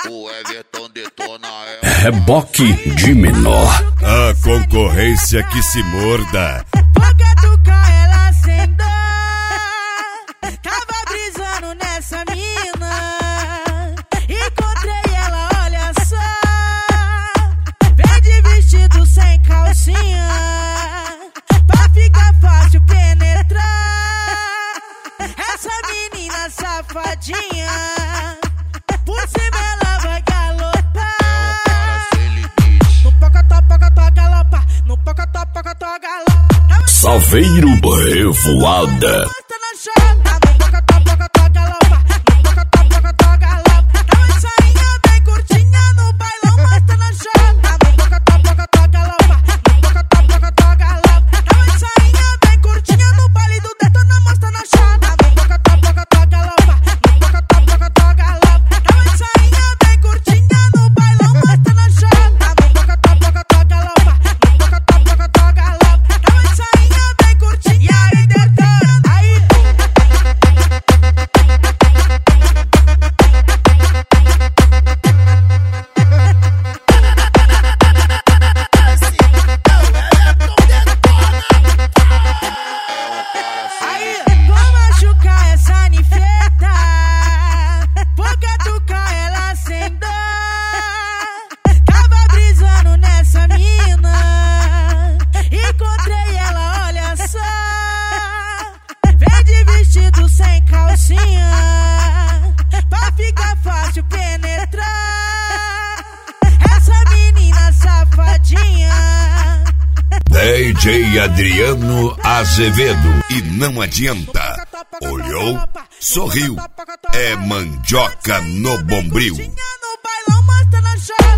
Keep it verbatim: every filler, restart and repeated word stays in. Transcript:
O Everton detona ela. Reboque de menor. A concorrência que se morda. Boca do carro ela sem dó. Tava brisando nessa mina. Encontrei ela, olha só. Vem de vestido sem calcinha. Pra ficar fácil penetrar. Essa menina safadinha. Por cima ela vai galopar. No pocotó, pocotó, galopa. No pocotó, pocotó, galopa. Saveiro Revoada. Sem calcinha, pra ficar fácil penetrar. Essa menina safadinha. D J Adriano Azevedo. E não adianta. Olhou, sorriu. É mandioca no bombril. No bailão, mostra na chave.